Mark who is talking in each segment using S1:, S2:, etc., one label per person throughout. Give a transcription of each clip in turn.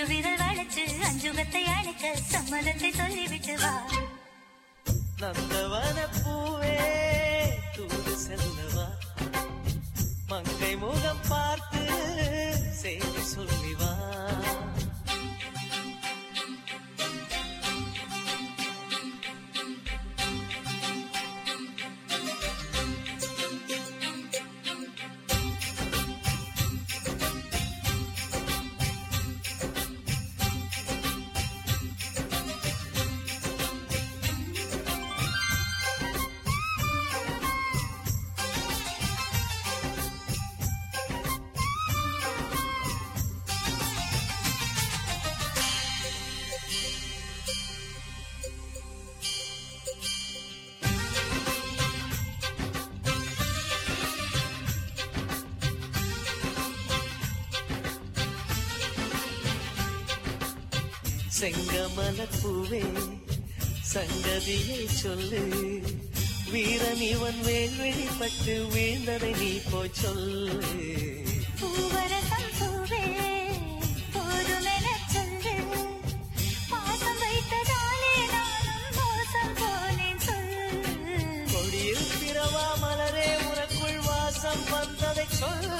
S1: அஞ்சு விரல் வளைச்சு அஞ்சுகத்தை அணைக்க சம்மதத்தை சொல்லிவிட்டு வா.
S2: நந்தவன பூவே தூது செல்லவா, மங்கை முகம் பார்த்து செய்தி சொல்லிவா. செங்கமலப்பூவே சங்கதியை சொல்லு, வீரன் இவன் வேல் வெளிப்பட்டு வீழ்ந்ததை நீ போய் சொல்லு.
S1: பூவரசம் பூவே போதுமென சொல்லு, பாசம் வைத்ததாலே நானும் மோசம் போனேன் சொல்லு.
S2: கொடியில் பிறவா மலரே உனக்குள் வாசம் வந்ததை சொல்லு.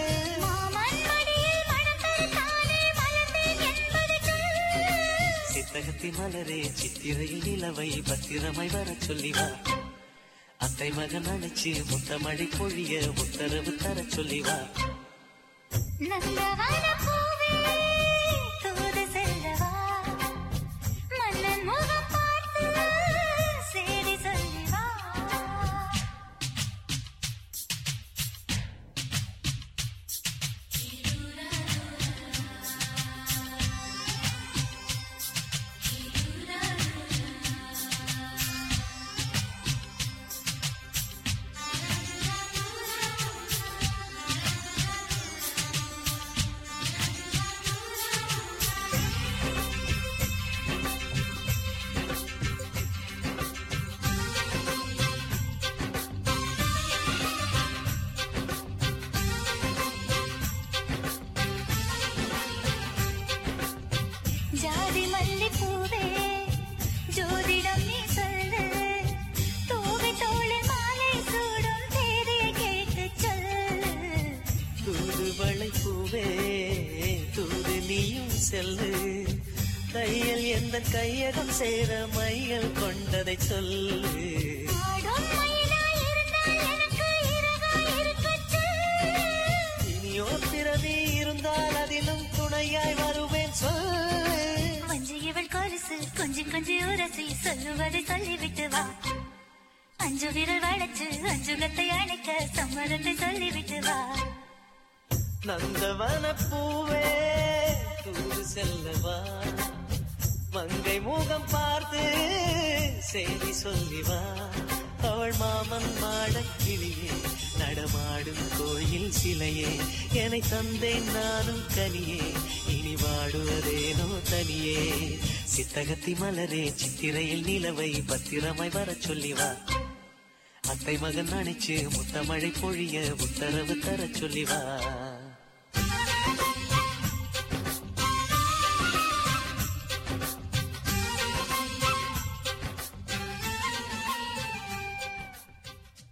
S2: சித்தகத்தி மலரே சித்திரையில் நிலவை பத்திரமாய் வர சொல்லிவா. அத்தை மகன் அழைச்சு முத்தமழை பொழிய உத்தரவு தர சொல்லிவா.
S1: நந்தவன பூவே தூது செல்லவா, மன்னன் முகம் பார்த்து சேதி சொல்லிவா. ஜாதி மல்லி பூவே ஜோதிடம் நீ சொல்லு, தூவி தோளில் மாலை சூடும் தேதியை கேட்டு சொல்லு.
S2: தூதுவளை பூவே தூது நீயும் செல்லு, தையல் எந்த கையகம் சேர மையல் கொண்டதை சொல்லு.
S1: ஆடும் மயிலாய் இருந்தால் எனக்கு இறகாய் இருக்கச் சொல்லு.
S2: இனியோ பிறவி இருந்தால் அதிலும் துணையாய் வருவேன் சொல்லு.
S1: வஞ்சி இவள் கொலுசு கொஞ்சி கொஞ்சி உரசி சொல்லுவதை சொல்லிவிட்டு வா. அஞ்சு விரல் வளைச்சு அஞ்சுகத்தை அணைக்க சம்மதத்தை சொல்லிவிட்டு வா.
S2: நந்தவன பூவே தூது செல்லவா, மங்கை முகம் பார்த்து செய்தி சொல்லிவா. அவள் மாமன் மாடக்கிளியே நடமாடும் கோயில் சிலையே, என்னை தந்தேன் நானும் கனியே இனி வாடுவதேனோ தனியே. சித்தகத்தி மலரே சித்திரையில் நிலவை பத்திரமாய் வர சொல்லிவா. அத்தை மகன் அணைச்சு முத்தமழை பொழிய உத்தரவு தர சொல்லிவா.